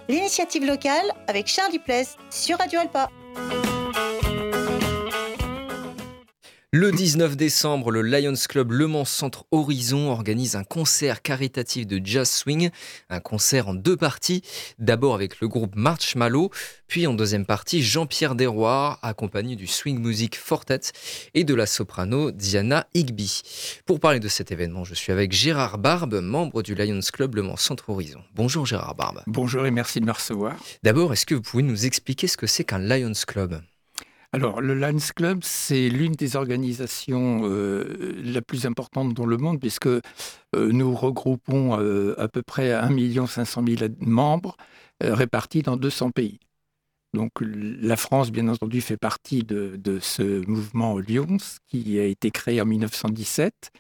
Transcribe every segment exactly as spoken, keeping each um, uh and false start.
l'initiative locale avec Charles Duplessis sur Radio Alpa. Le dix-neuf décembre, le Lions Club Le Mans Centre Horizon organise un concert caritatif de jazz swing, un concert en deux parties, d'abord avec le groupe Marshmallow, puis en deuxième partie Jean-Pierre Desroires, accompagné du swing music Fortet et de la soprano Diana Higby. Pour parler de cet événement, je suis avec Gérard Barbe, membre du Lions Club Le Mans Centre Horizon. Bonjour Gérard Barbe. Bonjour et merci de me recevoir. D'abord, est-ce que vous pouvez nous expliquer ce que c'est qu'un Lions Club ? Alors, le Lions Club, c'est l'une des organisations euh, la plus importante dans le monde, puisque euh, nous regroupons euh, à peu près un million cinq cent mille membres euh, répartis dans deux cents pays. Donc, la France, bien entendu, fait partie de, de ce mouvement Lions, qui a été créé en mille neuf cent dix-sept.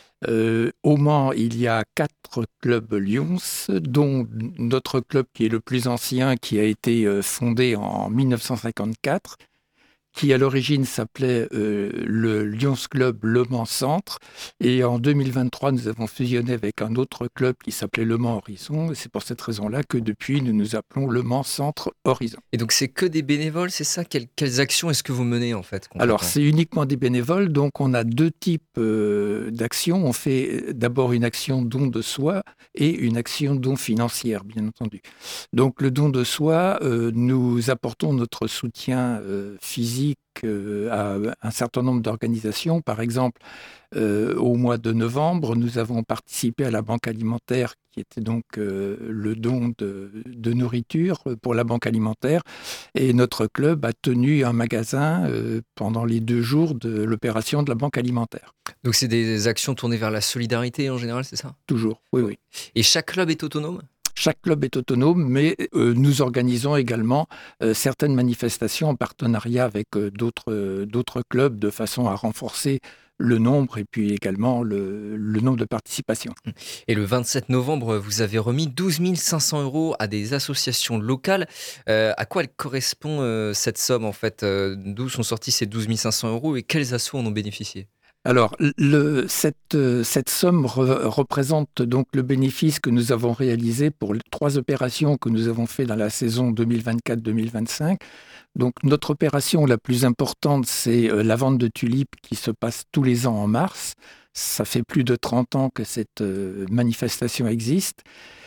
Euh, au Mans, il y a quatre clubs Lions, dont notre club qui est le plus ancien, qui a été euh, fondé en mille neuf cent cinquante-quatre, qui à l'origine s'appelait euh, le Lions Club Le Mans Centre. Et en deux mille vingt-trois, nous avons fusionné avec un autre club qui s'appelait Le Mans Horizon. Et c'est pour cette raison-là que depuis, nous nous appelons Le Mans Centre Horizon. Et donc, c'est que des bénévoles, c'est ça ? Quelles, quelles actions est-ce que vous menez en fait ? Alors, c'est uniquement des bénévoles. Donc, on a deux types euh, d'actions. On fait d'abord une action don de soi et une action don financière, bien entendu. Donc, le don de soi, euh, nous apportons notre soutien euh, physique euh, à un certain nombre d'organisations. Par exemple, euh, au mois de novembre, nous avons participé à la banque alimentaire, qui était donc euh, le don de, de nourriture pour la banque alimentaire. Et notre club a tenu un magasin euh, pendant les deux jours de l'opération de la banque alimentaire. Donc c'est des actions tournées vers la solidarité en général, c'est ça ? Toujours, oui, oui. Et chaque club est autonome ? Chaque club est autonome, mais euh, nous organisons également euh, certaines manifestations en partenariat avec euh, d'autres, euh, d'autres clubs de façon à renforcer le nombre et puis également le, le nombre de participations. Et le vingt-sept novembre, vous avez remis douze mille cinq cents euros à des associations locales. Euh, à quoi elle correspond euh, cette somme en fait ? euh, D'où sont sortis ces douze mille cinq cents euros et quels assos en ont bénéficié ? Alors, le, cette, cette somme re, représente donc le bénéfice que nous avons réalisé pour les trois opérations que nous avons fait dans la saison deux mille vingt-quatre deux mille vingt-cinq. Donc, notre opération la plus importante, c'est la vente de tulipes qui se passe tous les ans en mars. Ça fait plus de trente ans que cette manifestation existe.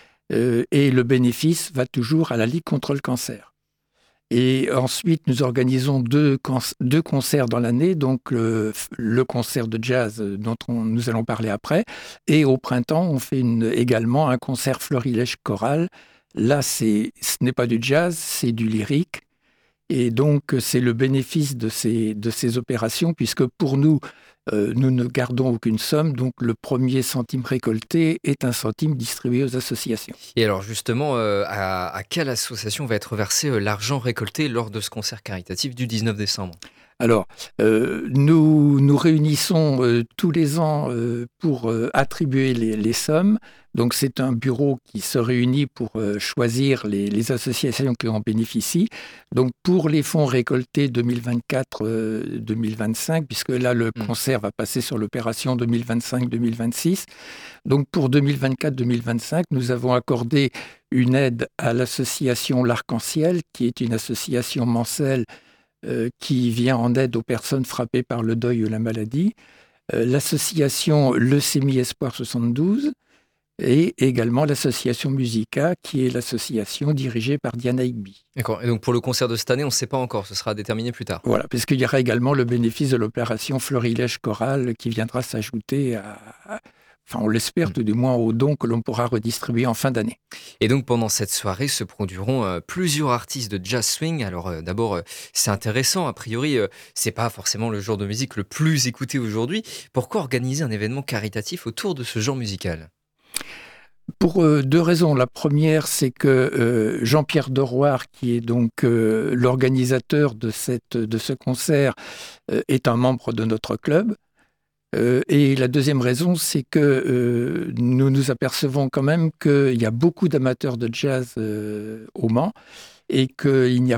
Et le bénéfice va toujours à la Ligue contre le cancer. Et ensuite, nous organisons deux, deux concerts dans l'année, donc le, le concert de jazz dont on, nous allons parler après. Et au printemps, on fait une, également un concert florilège choral. Là, c'est, ce n'est pas du jazz, c'est du lyrique. Et donc, c'est le bénéfice de ces, de ces opérations, puisque pour nous, euh, nous ne gardons aucune somme. Donc, le premier centime récolté est un centime distribué aux associations. Et alors, justement, euh, à, à quelle association va être versé euh, l'argent récolté lors de ce concert caritatif du dix-neuf décembre ? Alors, euh, nous nous réunissons euh, tous les ans euh, pour euh, attribuer les, les sommes. Donc, c'est un bureau qui se réunit pour euh, choisir les, les associations qui en bénéficient. Donc, pour les fonds récoltés deux mille vingt-quatre deux mille vingt-cinq, puisque là, le mmh. concert va passer sur l'opération deux mille vingt-cinq deux mille vingt-six. Donc, pour deux mille vingt-quatre deux mille vingt-cinq, nous avons accordé une aide à l'association L'Arc-en-Ciel, qui est une association mensuelle Euh, qui vient en aide aux personnes frappées par le deuil ou la maladie, euh, l'association Leucémie Espoir soixante-douze et également l'association Musica, qui est l'association dirigée par Diana Higby. D'accord. Et donc pour le concert de cette année, on ne sait pas encore, ce sera déterminé plus tard. Voilà, parce qu'il y aura également le bénéfice de l'opération Florilège Choral qui viendra s'ajouter à... à Enfin, on l'espère tout du moins aux dons que l'on pourra redistribuer en fin d'année. Et donc, pendant cette soirée se produiront euh, plusieurs artistes de jazz swing. Alors, euh, d'abord, euh, c'est intéressant. A priori, euh, c'est pas forcément le genre de musique le plus écouté aujourd'hui. Pourquoi organiser un événement caritatif autour de ce genre musical ? Pour euh, deux raisons. La première, c'est que euh, Jean-Pierre Desroires, qui est donc euh, l'organisateur de, cette, de ce concert, euh, est un membre de notre club. Euh, et la deuxième raison, c'est que euh, nous nous apercevons quand même qu'il y a beaucoup d'amateurs de jazz euh, au Mans et qu'il n'y a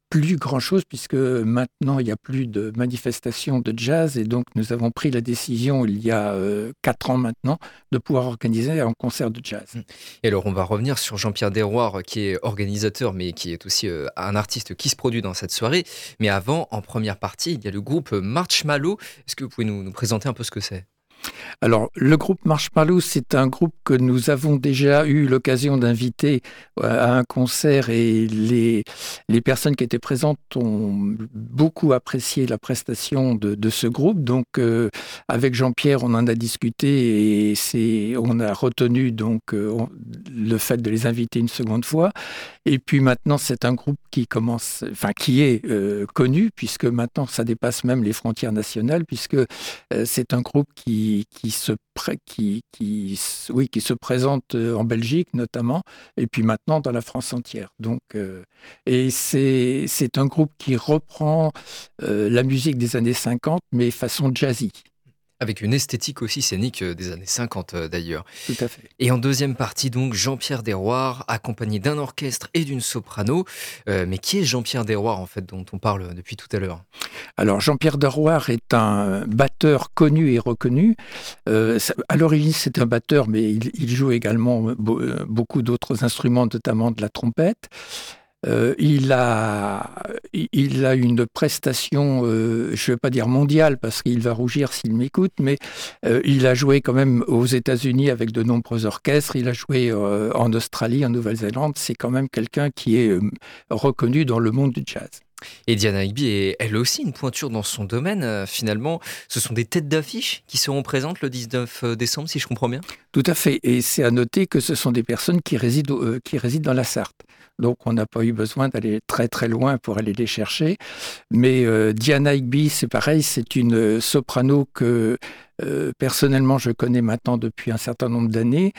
plus grand-chose puisque maintenant, il n'y a plus de manifestations de jazz et donc nous avons pris la décision, il y a euh, quatre ans maintenant, de pouvoir organiser un concert de jazz. Et alors, on va revenir sur Jean-Pierre Desroires, qui est organisateur, mais qui est aussi euh, un artiste qui se produit dans cette soirée. Mais avant, en première partie, il y a le groupe Marshmallow. Est-ce que vous pouvez nous, nous présenter un peu ce que c'est ? Alors, le groupe Marshmallow, c'est un groupe que nous avons déjà eu l'occasion d'inviter à un concert et les, les personnes qui étaient présentes ont beaucoup apprécié la prestation de, de ce groupe. Donc, euh, avec Jean-Pierre, on en a discuté et c'est, on a retenu donc euh, on, le fait de les inviter une seconde fois. Et puis maintenant, c'est un groupe qui commence, enfin qui est euh, connu puisque maintenant ça dépasse même les frontières nationales puisque euh, c'est un groupe qui qui se pré- qui qui oui qui se présente en Belgique notamment et puis maintenant dans la France entière. Donc euh, et c'est c'est un groupe qui reprend euh, la musique des années cinquante mais façon jazzy. Avec une esthétique aussi scénique des années cinquante d'ailleurs. Tout à fait. Et en deuxième partie, donc, Jean-Pierre Desroires, accompagné d'un orchestre et d'une soprano. Euh, mais qui est Jean-Pierre Desroires, en fait, dont on parle depuis tout à l'heure ? Alors, Jean-Pierre Desroires est un batteur connu et reconnu. Euh, ça, à l'origine, c'est un batteur, mais il, il joue également be- beaucoup d'autres instruments, notamment de la trompette. Euh, il a, il a une prestation, euh, je ne vais pas dire mondiale parce qu'il va rougir s'il m'écoute, mais euh, il a joué quand même aux États-Unis avec de nombreux orchestres. Il a joué euh, en Australie, en Nouvelle-Zélande. C'est quand même quelqu'un qui est euh, reconnu dans le monde du jazz. Et Diana Higby est elle aussi une pointure dans son domaine. Euh, finalement, ce sont des têtes d'affiche qui seront présentes le dix-neuf décembre, si je comprends bien. Tout à fait. Et c'est à noter que ce sont des personnes qui résident, euh, qui résident dans la Sarthe. Donc, on n'a pas eu besoin d'aller très, très loin pour aller les chercher. Mais euh, Diana Higby, c'est pareil, c'est une soprano que euh, personnellement, je connais maintenant depuis un certain nombre d'années.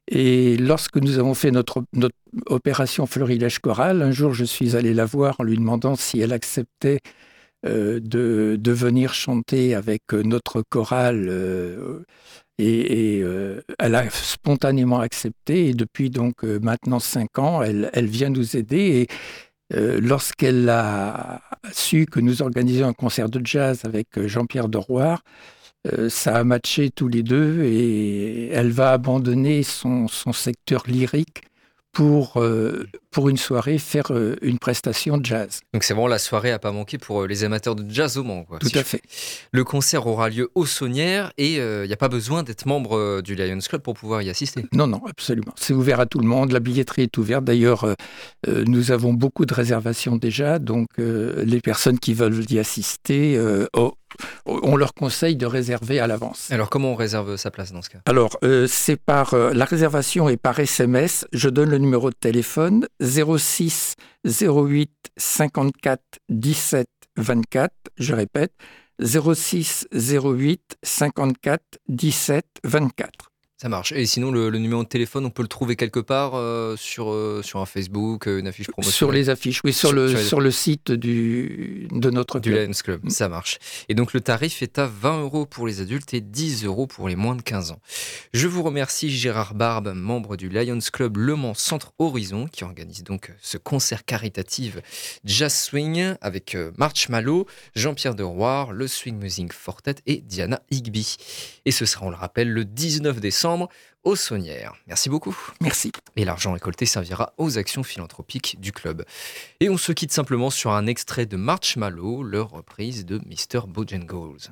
Et lorsque nous avons fait notre, notre opération Florilège Chorale, un jour, je suis allé la voir en lui demandant si elle acceptait euh, de, de venir chanter avec notre chorale. Euh, Et, et euh, elle a spontanément accepté. Et depuis donc euh, maintenant cinq ans, elle, elle vient nous aider. Et euh, lorsqu'elle a su que nous organisions un concert de jazz avec Jean-Pierre Desroires, euh, ça a matché tous les deux. Et elle va abandonner son, son secteur lyrique pour, euh, pour une soirée, faire euh, une prestation de jazz. Donc c'est vraiment la soirée à pas manquer pour les amateurs de jazz au Mans, quoi. Tout si à je... fait. Le concert aura lieu au Saunière et il euh, n'y a pas besoin d'être membre du Lions Club pour pouvoir y assister. Non, non, absolument. C'est ouvert à tout le monde. La billetterie est ouverte. D'ailleurs, euh, nous avons beaucoup de réservations déjà. Donc, euh, les personnes qui veulent y assister, euh, oh, on leur conseille de réserver à l'avance. Alors, comment on réserve sa place dans ce cas ? Alors, euh, c'est par euh, la réservation est par S M S. Je donne le numéro de téléphone zéro six zéro huit cinquante-quatre dix-sept vingt-quatre. Je répète, zéro six zéro huit cinquante-quatre dix-sept vingt-quatre. Ça marche. Et sinon, le, le numéro de téléphone, on peut le trouver quelque part euh, sur, euh, sur un Facebook, une affiche promotionnelle. Sur les affiches, oui, sur, sur le, sur, les... sur le site du, de notre du club. Lions Club. Mmh. Ça marche. Et donc, le tarif est à vingt euros pour les adultes et dix euros pour les moins de quinze ans. Je vous remercie, Gérard Barbe, membre du Lions Club Le Mans Centre Horizon, qui organise donc ce concert caritatif Jazz Swing avec Marshmallow, Jean-Pierre Desroires, le Swing Music Quartet et Diana Higby. Et ce sera, on le rappelle, le dix-neuf décembre au Saunière. Merci beaucoup. Merci. Et l'argent récolté servira aux actions philanthropiques du club. Et on se quitte simplement sur un extrait de Marshmallow, leur reprise de mister Bojangles.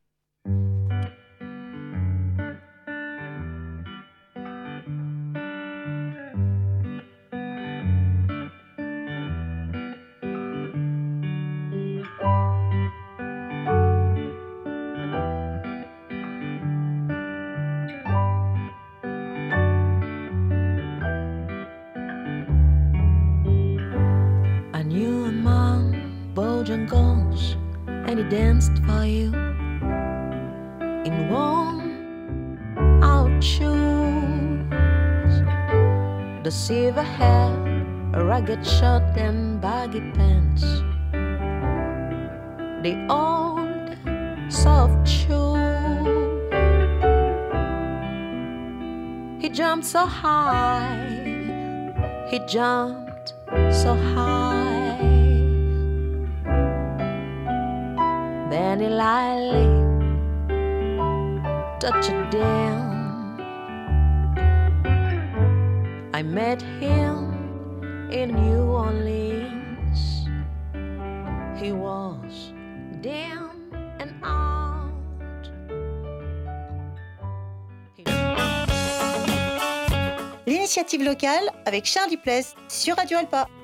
Bojangles, and he danced for you in worn out shoes. The silver hair, a ragged shirt and baggy pants, the old soft shoe. He jumped so high, he jumped so high. and he lightly touched it down. I met him in New Orleans. He was down and out. L'initiative locale avec Charles Duplaise sur Radio Alpa.